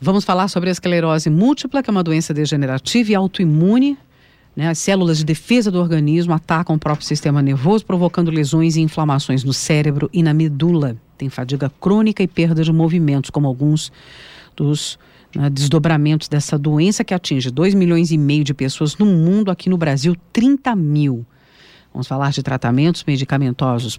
Vamos falar sobre a esclerose múltipla, que é uma doença degenerativa e autoimune, né? As células de defesa do organismo atacam o próprio sistema nervoso, provocando lesões e inflamações no cérebro e na medula. Tem fadiga crônica e perda de movimentos, como alguns dos desdobramentos dessa doença, que atinge 2,5 milhões de pessoas no mundo, aqui no Brasil 30 mil. Vamos falar de tratamentos medicamentosos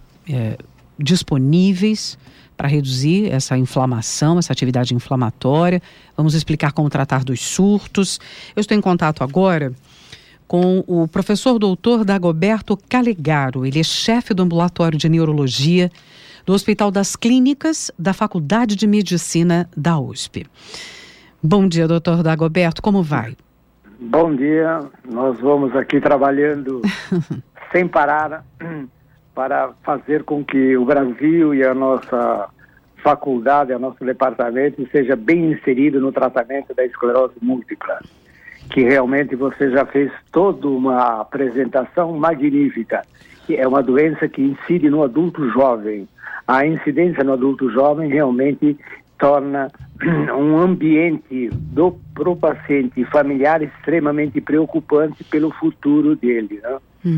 disponíveis para reduzir essa inflamação, essa atividade inflamatória. Vamos explicar como tratar dos surtos. Eu estou em contato agora com o professor doutor Dagoberto Calegaro. Ele é chefe do ambulatório de neurologia do Hospital das Clínicas da Faculdade de Medicina da USP. Bom dia, doutor Dagoberto, como vai? Bom dia, nós vamos aqui trabalhando sem parar para fazer com que o Brasil e a nossa faculdade, o nosso departamento seja bem inserido no tratamento da esclerose múltipla, que realmente você já fez toda uma apresentação magnífica. É uma doença que incide no adulto jovem. A incidência no adulto jovem realmente torna um ambiente pro paciente familiar extremamente preocupante pelo futuro dele, né?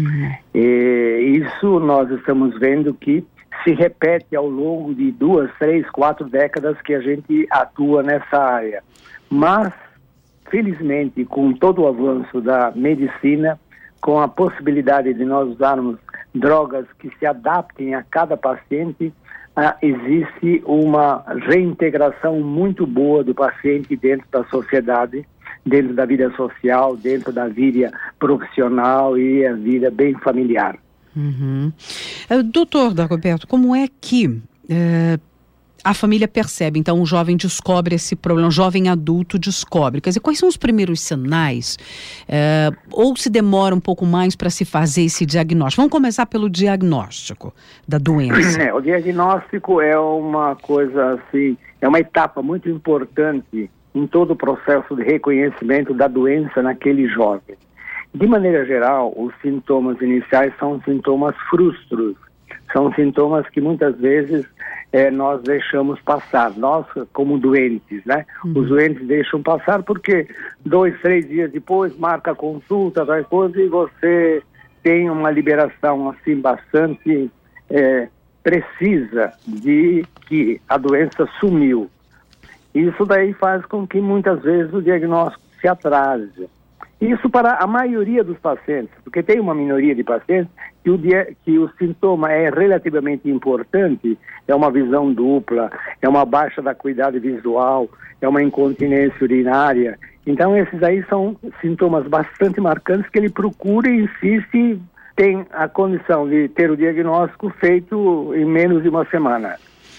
E isso nós estamos vendo que se repete ao longo de 2, 3, 4 décadas que a gente atua nessa área. Mas, felizmente, com todo o avanço da medicina, com a possibilidade de nós usarmos drogas que se adaptem a cada paciente, existe uma reintegração muito boa do paciente dentro da sociedade, dentro da vida social, dentro da vida profissional e a vida bem familiar. Doutor Dagoberto, como é que a família percebe, então o jovem descobre esse problema, o jovem adulto descobre? Quer dizer, quais são os primeiros sinais? Ou se demora um pouco mais para se fazer esse diagnóstico? Vamos começar pelo diagnóstico da doença. O diagnóstico é uma coisa assim, é uma etapa muito importante em todo o processo de reconhecimento da doença naquele jovem. De maneira geral, os sintomas iniciais são sintomas frustros, são sintomas que muitas vezes nós deixamos passar, nós como doentes, né? Os doentes deixam passar porque 2, 3 dias depois marca a consulta, e você tem uma liberação assim bastante precisa de que a doença sumiu. Isso daí faz com que muitas vezes o diagnóstico se atrase. Isso para a maioria dos pacientes, porque tem uma minoria de pacientes que o sintoma é relativamente importante, é uma visão dupla, é uma baixa da acuidade visual, é uma incontinência urinária. Então esses aí são sintomas bastante marcantes que ele procura e insiste, tem a condição de ter o diagnóstico feito em menos de uma semana.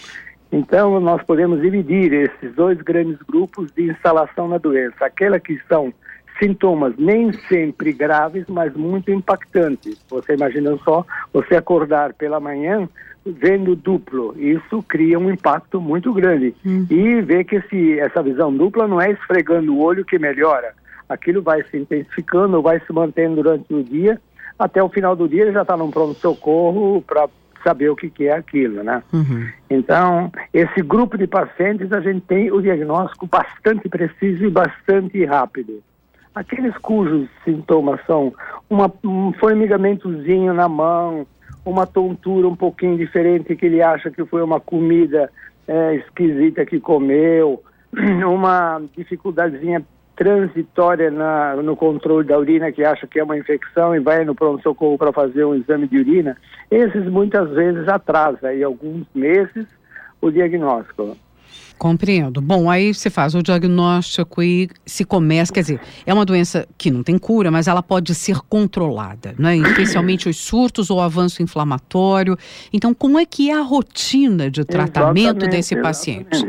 Então nós podemos dividir esses 2 grandes grupos de instalação na doença, aquela que são sintomas nem sempre graves, mas muito impactantes. Você imagina só, você acordar pela manhã vendo duplo, isso cria um impacto muito grande. E ver que essa visão dupla não é esfregando o olho que melhora. Aquilo vai se intensificando, vai se mantendo durante o dia, até o final do dia ele já está num pronto-socorro para saber o que é aquilo, né? Então, esse grupo de pacientes, a gente tem o diagnóstico bastante preciso e bastante rápido. Aqueles cujos sintomas são um formigamentozinho na mão, uma tontura um pouquinho diferente que ele acha que foi uma comida esquisita que comeu, uma dificuldadezinha transitória no controle da urina que acha que é uma infecção e vai no pronto-socorro para fazer um exame de urina, esses muitas vezes atrasa aí alguns meses o diagnóstico. Compreendo. Bom, aí você faz o diagnóstico e se começa, quer dizer, é uma doença que não tem cura, mas ela pode ser controlada, né? Especialmente os surtos ou avanço inflamatório. Então, como é que é a rotina de tratamento desse paciente?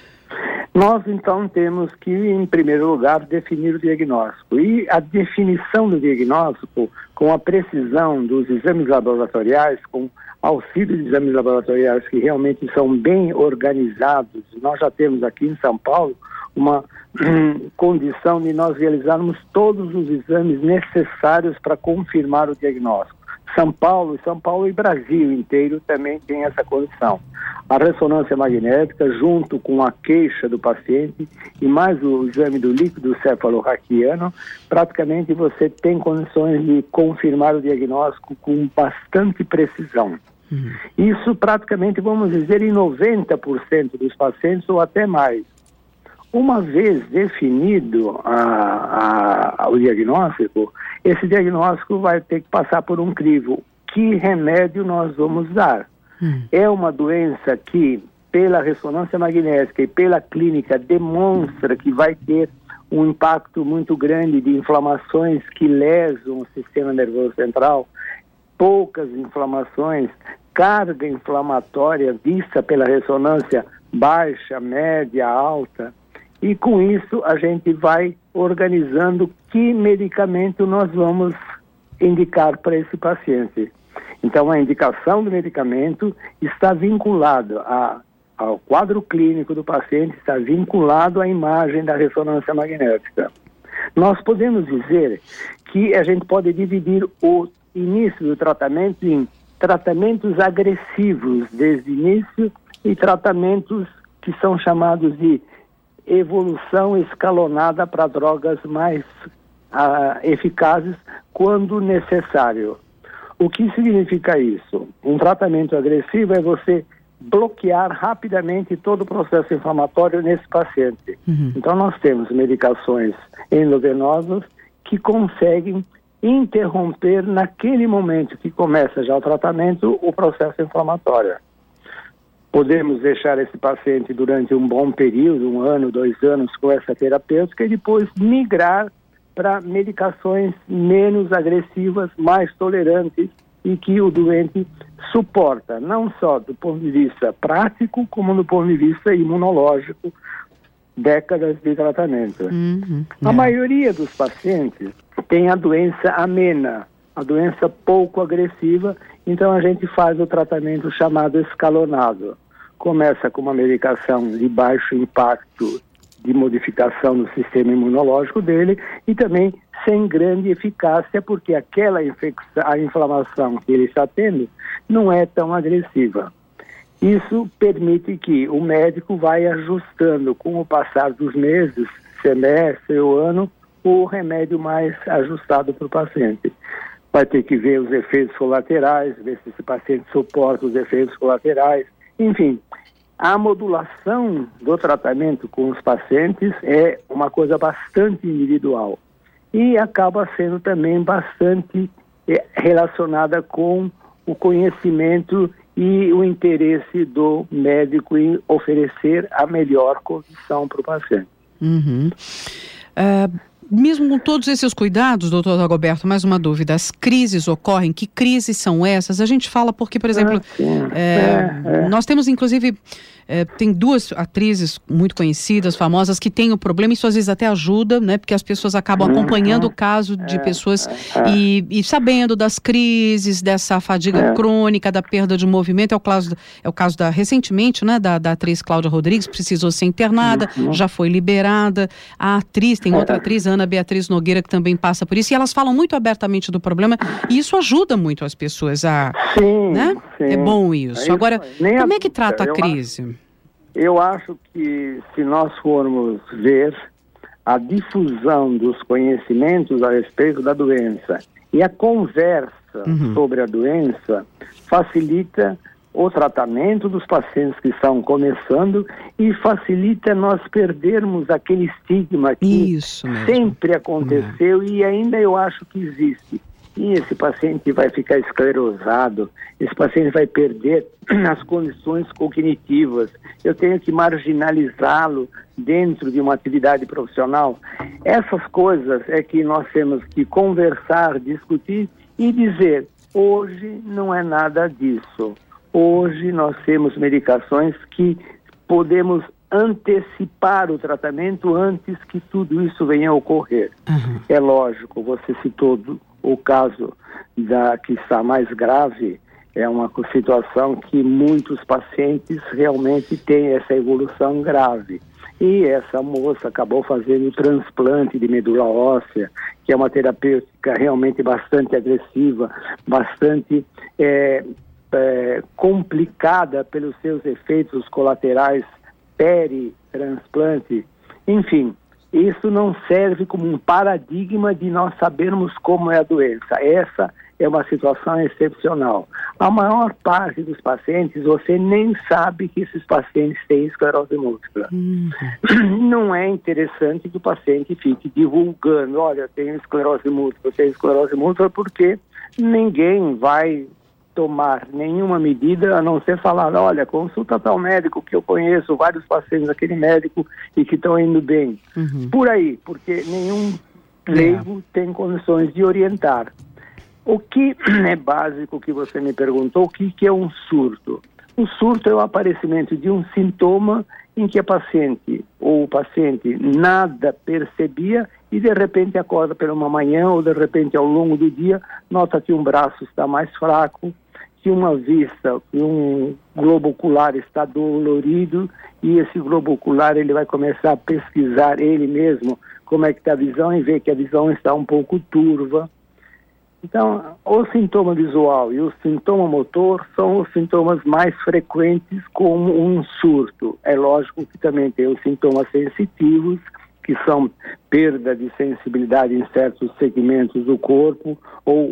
Nós, então, temos que, em primeiro lugar, definir o diagnóstico. E a definição do diagnóstico, com a precisão dos exames laboratoriais, com auxílio de exames laboratoriais que realmente são bem organizados. Nós já temos aqui em São Paulo uma condição de nós realizarmos todos os exames necessários para confirmar o diagnóstico. São Paulo e Brasil inteiro também tem essa condição. A ressonância magnética, junto com a queixa do paciente e mais o exame do líquido cefalorraquiano, praticamente você tem condições de confirmar o diagnóstico com bastante precisão. Isso praticamente, vamos dizer, em 90% dos pacientes ou até mais. Uma vez definido o diagnóstico, esse diagnóstico vai ter que passar por um crivo. Que remédio nós vamos dar? É uma doença que, pela ressonância magnética e pela clínica, demonstra que vai ter um impacto muito grande de inflamações que lesam o sistema nervoso central, poucas inflamações, carga inflamatória vista pela ressonância baixa, média, alta. E com isso a gente vai organizando que medicamento nós vamos indicar para esse paciente. Então a indicação do medicamento está vinculado ao quadro clínico do paciente, está vinculado à imagem da ressonância magnética. Nós podemos dizer que a gente pode dividir o início do tratamento em tratamentos agressivos desde o início e tratamentos que são chamados de evolução escalonada para drogas mais eficazes quando necessário. O que significa isso? Um tratamento agressivo é você bloquear rapidamente todo o processo inflamatório nesse paciente. Então nós temos medicações endovenosas que conseguem interromper naquele momento que começa já o tratamento o processo inflamatório. Podemos deixar esse paciente durante um bom período, 1 ano, 2 anos com essa terapêutica e depois migrar para medicações menos agressivas, mais tolerantes e que o doente suporta, não só do ponto de vista prático, como do ponto de vista imunológico, décadas de tratamento. A maioria dos pacientes tem a doença amena, a doença pouco agressiva, então a gente faz o tratamento chamado escalonado. Começa com uma medicação de baixo impacto de modificação do sistema imunológico dele e também sem grande eficácia, porque aquela a inflamação que ele está tendo não é tão agressiva. Isso permite que o médico vai ajustando com o passar dos meses, semestre ou ano, o remédio mais ajustado para o paciente. Vai ter que ver os efeitos colaterais, ver se esse paciente suporta os efeitos colaterais, enfim. A modulação do tratamento com os pacientes é uma coisa bastante individual e acaba sendo também bastante relacionada com o conhecimento e o interesse do médico em oferecer a melhor condição para o paciente. Mesmo com todos esses cuidados, doutor Dagoberto, mais uma dúvida, as crises ocorrem, que crises são essas? A gente fala porque, por exemplo, nós temos inclusive, tem 2 atrizes muito conhecidas, famosas, que têm o problema, isso às vezes até ajuda, né, porque as pessoas acabam acompanhando o caso de pessoas e sabendo das crises, dessa fadiga crônica, da perda de movimento. É o caso recentemente, né, da atriz Cláudia Rodrigues, precisou ser internada, já foi liberada. A atriz, tem outra atriz, Ana Beatriz Nogueira, que também passa por isso, e elas falam muito abertamente do problema, e isso ajuda muito as pessoas a... né? É bom isso. Agora, como é que trata a crise? Eu acho que se nós formos ver a difusão dos conhecimentos a respeito da doença e a conversa sobre a doença, facilita o tratamento dos pacientes que estão começando e facilita nós perdermos aquele estigma que sempre aconteceu e ainda eu acho que existe. E esse paciente vai ficar esclerosado, esse paciente vai perder as condições cognitivas, eu tenho que marginalizá-lo dentro de uma atividade profissional. Essas coisas é que nós temos que conversar, discutir e dizer, hoje não é nada disso. Hoje nós temos medicações que podemos antecipar o tratamento antes que tudo isso venha a ocorrer. É lógico, você citou o caso que está mais grave, é uma situação que muitos pacientes realmente têm essa evolução grave. E essa moça acabou fazendo o transplante de medula óssea, que é uma terapêutica realmente bastante agressiva, bastante complicada pelos seus efeitos colaterais peri-transplante. Enfim, isso não serve como um paradigma de nós sabermos como é a doença. Essa é uma situação excepcional. A maior parte dos pacientes, você nem sabe que esses pacientes têm esclerose múltipla. Não é interessante que o paciente fique divulgando, olha, eu tenho esclerose múltipla, porque ninguém vai tomar nenhuma medida a não ser falar, olha, consulta tal médico que eu conheço, vários pacientes daquele médico e que estão indo bem. Por aí, porque nenhum leigo tem condições de orientar. O que é básico que você me perguntou, o que é um surto? O surto é o aparecimento de um sintoma em que a paciente ou o paciente nada percebia e de repente acorda pela uma manhã ou de repente ao longo do dia nota que um braço está mais fraco, que uma vista, que um globo ocular está dolorido e esse globo ocular ele vai começar a pesquisar ele mesmo como é que está a visão e ver que a visão está um pouco turva. Então, o sintoma visual e o sintoma motor são os sintomas mais frequentes como um surto. É lógico que também tem os sintomas sensitivos, que são perda de sensibilidade em certos segmentos do corpo, ou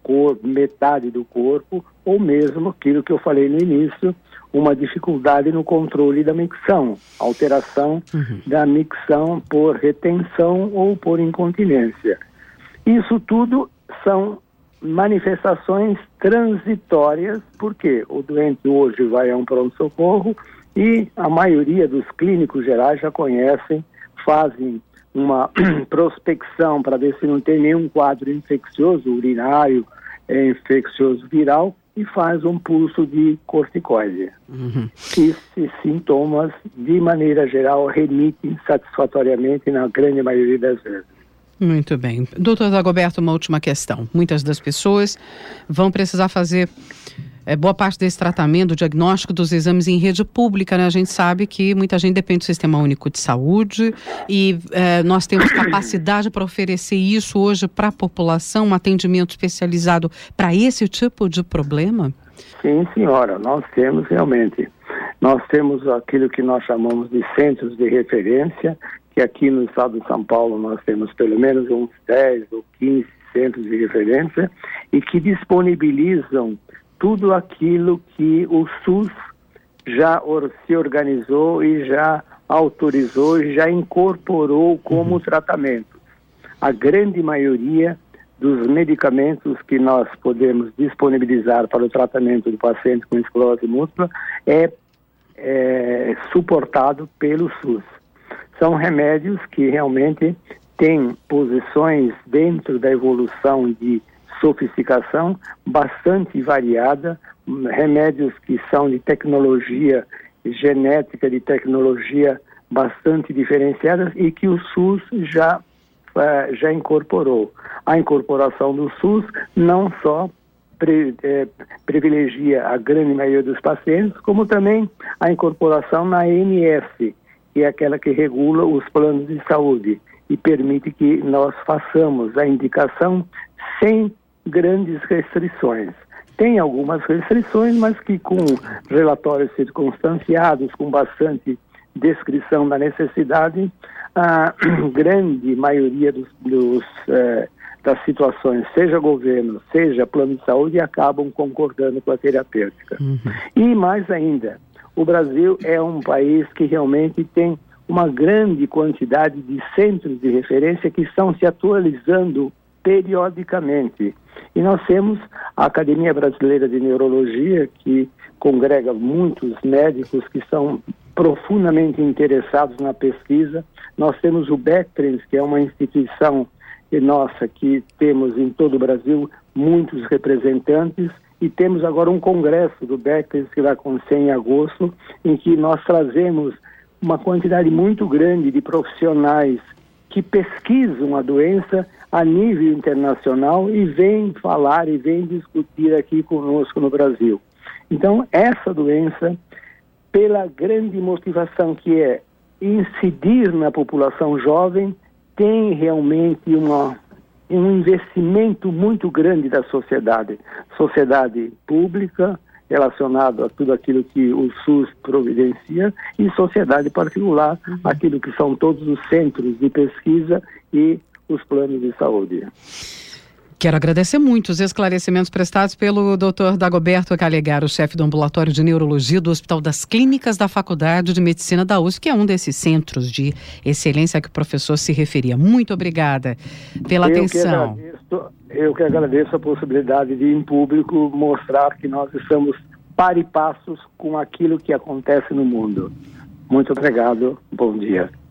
metade do corpo, ou mesmo aquilo que eu falei no início, uma dificuldade no controle da micção, alteração da micção por retenção ou por incontinência. Isso tudo são manifestações transitórias, porque o doente hoje vai a um pronto-socorro e a maioria dos clínicos gerais já conhecem, fazem uma prospecção para ver se não tem nenhum quadro infeccioso, urinário, infeccioso viral, e faz um pulso de corticoide. Esses sintomas, de maneira geral, remitem satisfatoriamente na grande maioria das vezes. Muito bem. Doutor Dagoberto, uma última questão. Muitas das pessoas vão precisar fazer boa parte desse tratamento, o diagnóstico dos exames em rede pública, né? A gente sabe que muita gente depende do Sistema Único de Saúde e nós temos capacidade para oferecer isso hoje para a população, um atendimento especializado para esse tipo de problema? Sim, senhora, nós temos realmente. Nós temos aquilo que nós chamamos de centros de referência, que aqui no estado de São Paulo nós temos pelo menos uns 10 ou 15 centros de referência e que disponibilizam tudo aquilo que o SUS já se organizou e já autorizou e já incorporou como tratamento. A grande maioria dos medicamentos que nós podemos disponibilizar para o tratamento do paciente com esclerose múltipla é suportado pelo SUS. São remédios que realmente têm posições dentro da evolução de sofisticação bastante variada, remédios que são de tecnologia genética, de tecnologia bastante diferenciadas e que o SUS já incorporou. A incorporação do SUS não só privilegia a grande maioria dos pacientes, como também a incorporação na ANS, que é aquela que regula os planos de saúde e permite que nós façamos a indicação sem grandes restrições. Tem algumas restrições, mas que com relatórios circunstanciados, com bastante descrição da necessidade, a grande maioria das situações, seja governo, seja plano de saúde, acabam concordando com a terapêutica. E mais ainda, o Brasil é um país que realmente tem uma grande quantidade de centros de referência que estão se atualizando periodicamente. E nós temos a Academia Brasileira de Neurologia, que congrega muitos médicos que são profundamente interessados na pesquisa. Nós temos o Bectrins, que é uma instituição nossa que temos em todo o Brasil muitos representantes, e temos agora um congresso do Bectrins que vai acontecer em agosto, em que nós trazemos uma quantidade muito grande de profissionais que pesquisam a doença a nível internacional e vêm falar e vêm discutir aqui conosco no Brasil. Então, essa doença, pela grande motivação que é incidir na população jovem tem realmente um investimento muito grande da sociedade pública, relacionado a tudo aquilo que o SUS providencia, e sociedade particular, aquilo que são todos os centros de pesquisa e os planos de saúde. Quero agradecer muito os esclarecimentos prestados pelo Dr. Dagoberto Calegaro, chefe do ambulatório de neurologia do Hospital das Clínicas da Faculdade de Medicina da USP, que é um desses centros de excelência a que o professor se referia. Muito obrigada pela atenção. Eu que agradeço a possibilidade de, em público, mostrar que nós estamos par e passos com aquilo que acontece no mundo. Muito obrigado, bom dia.